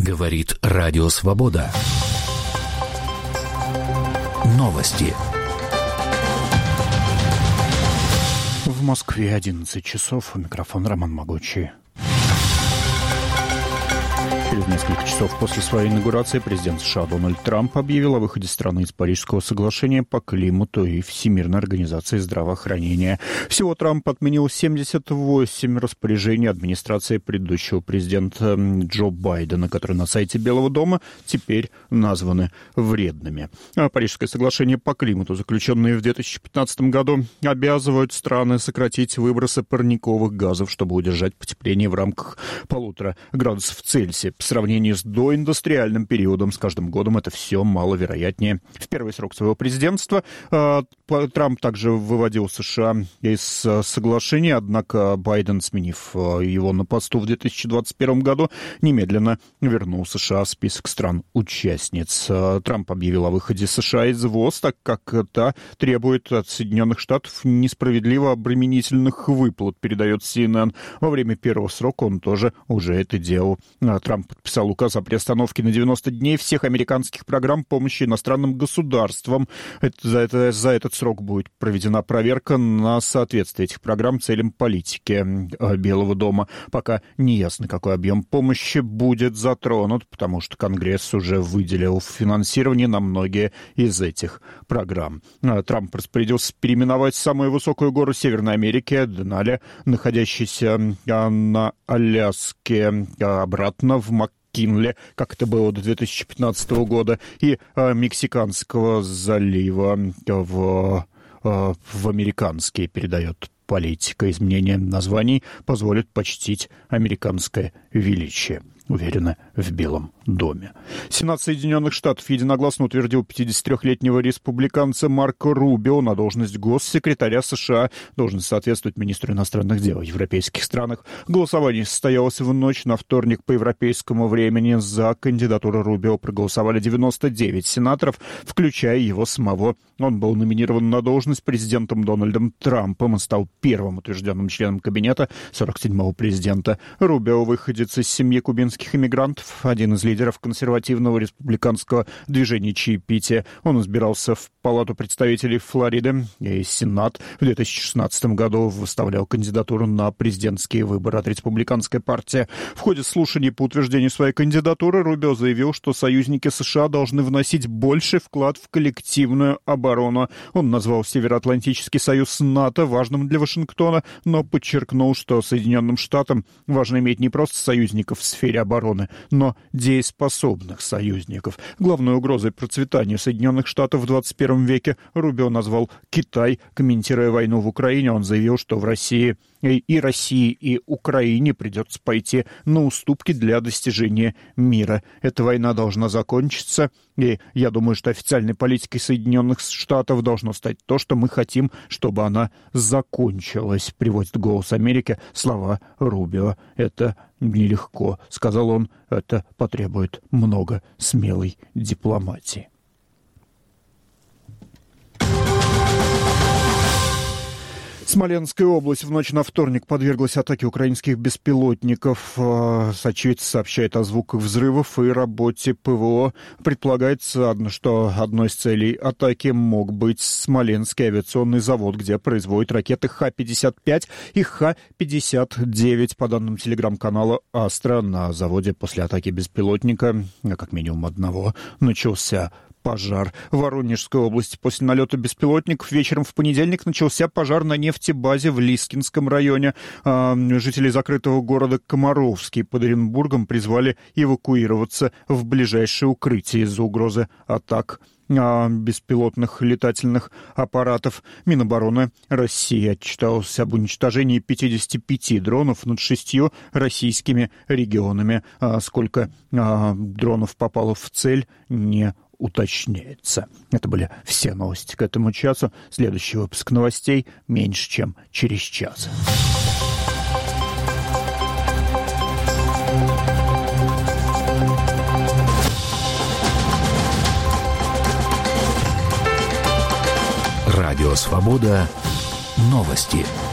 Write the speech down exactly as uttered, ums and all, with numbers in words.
Говорит Радио Свобода. Новости. В Москве одиннадцать часов. У микрофона Роман Могучий. Через несколько часов после своей инаугурации президент США Дональд Трамп объявил о выходе страны из Парижского соглашения по климату и Всемирной организации здравоохранения. Всего Трамп отменил семьдесят восемь распоряжений администрации предыдущего президента Джо Байдена, которые на сайте Белого дома теперь названы вредными. А Парижское соглашение по климату, заключенное в две тысячи пятнадцатом году, обязывают страны сократить выбросы парниковых газов, чтобы удержать потепление в рамках полутора градусов Цельсия. В сравнении с доиндустриальным периодом, с каждым годом это все маловероятнее. В первый срок своего президентства э, Трамп также выводил США из соглашения, однако Байден, сменив его на посту в две тысячи двадцать первом году, немедленно вернул США в список стран-участниц. Трамп объявил о выходе США из ВОЗ, так как это требует от Соединенных Штатов несправедливо обременительных выплат, передает си эн эн. Во время первого срока он тоже уже это делал. Трамп подписал указ о приостановке на девяносто дней всех американских программ помощи иностранным государствам. Это, за, это, за этот срок будет проведена проверка на соответствие этих программ целям политики Белого дома. Пока не ясно, какой объем помощи будет затронут, потому что Конгресс уже выделил финансирование на многие из этих программ. Трамп распорядился переименовать самую высокую гору Северной Америки, Денали, находящуюся на Аляске, обратно в Маккинли, как это было до две тысячи пятнадцатого года, и э, Мексиканского залива в, э, в американские, передает политика. Изменение названий позволит почтить американское величие, уверенно в Белом доме. Сенат Соединенных Штатов единогласно утвердил пятидесятитрёхлетнего республиканца Марко Рубио на должность госсекретаря США. Должность соответствует министру иностранных дел в европейских странах. Голосование состоялось в ночь на вторник по европейскому времени. За кандидатуру Рубио проголосовали девяносто девять сенаторов, включая его самого. Он был номинирован на должность президентом Дональдом Трампом и стал первым утвержденным членом кабинета сорок седьмого президента. Рубио выходец из семьи кубинских иммигрантов, один из лидеров консервативного республиканского движения чаепития. Он избирался в Палату представителей Флориды и Сенат. В две тысячи шестнадцатом году выставлял кандидатуру на президентские выборы от республиканской партии. В ходе слушаний по утверждению своей кандидатуры Рубио заявил, что союзники США должны вносить больший вклад в коллективную оборону. Он назвал Североатлантический союз НАТО важным для Вашингтона, но подчеркнул, что Соединенным Штатам важно иметь не просто союзников в сфере обороны, но дееспособных союзников. Главной угрозой процветания Соединенных Штатов в двадцать первом веке Рубио назвал Китай. Комментируя войну в Украине, он заявил, что в России и России, и Украине придется пойти на уступки для достижения мира. Эта война должна закончиться, и я думаю, что официальной политикой Соединенных Штатов должно стать то, что мы хотим, чтобы она закончилась, приводит «Голос Америки» слова Рубио. Это нелегко, сказал он, это потребует много смелой дипломатии. Смоленская область в ночь на вторник подверглась атаке украинских беспилотников. Очевидцы сообщают о звуках взрывов и работе ПВО. Предполагается, что одной из целей атаки мог быть Смоленский авиационный завод, где производят ракеты Х пятьдесят пять и Х пятьдесят девять. По данным телеграм-канала «Астра», на заводе после атаки беспилотника, как минимум одного, начался пожар. В Воронежской области после налета беспилотников вечером в понедельник начался пожар на нефтебазе в Лискинском районе. Жители закрытого города Комаровский под Оренбургом призвали эвакуироваться в ближайшее укрытие из-за угрозы атак беспилотных летательных аппаратов. Минобороны России отчиталось об уничтожении пятидесяти пяти дронов над шестью российскими регионами. Сколько дронов попало в цель, не уточняется. Это были все новости к этому часу. Следующий выпуск новостей меньше, чем через час. Радио Свобода. Новости.